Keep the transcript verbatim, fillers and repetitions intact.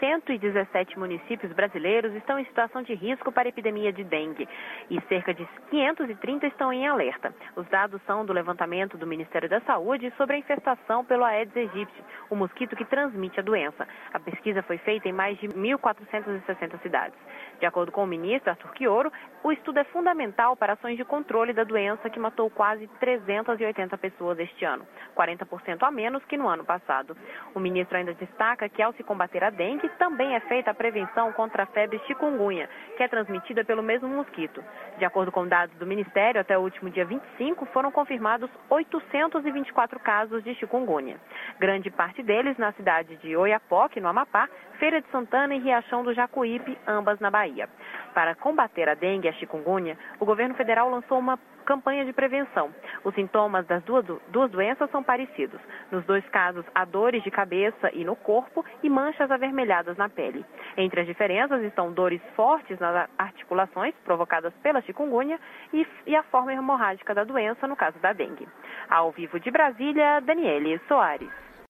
cento e dezessete municípios brasileiros estão em situação de risco para a epidemia de dengue e cerca de quinhentos e trinta estão em alerta. Os dados são do levantamento do Ministério da Saúde sobre a infestação pelo Aedes aegypti, o mosquito que transmite a doença. A pesquisa foi feita em mais de mil quatrocentas e sessenta cidades. De acordo com o ministro Arthur Quioro, o estudo é fundamental para ações de controle da doença que matou quase trezentas e oitenta pessoas este ano, quarenta por cento a menos que no ano passado. O ministro ainda destaca que, ao se combater a dengue, também é feita a prevenção contra a febre chikungunya, que é transmitida pelo mesmo mosquito. De acordo com dados do Ministério, até o último dia vinte e cinco foram confirmados oitocentos e vinte e quatro casos de chikungunya. Grande parte deles na cidade de Oiapoque, no Amapá, Feira de Santana e Riachão do Jacuípe, ambas na Bahia. Para combater a dengue e a chikungunya, o governo federal lançou uma campanha de prevenção. Os sintomas das duas, duas doenças são parecidos. Nos dois casos, há dores de cabeça e no corpo e manchas avermelhadas na pele. Entre as diferenças estão dores fortes nas articulações, provocadas pela chikungunya, e, e a forma hemorrágica da doença, no caso da dengue. Ao vivo de Brasília, Daniele Soares.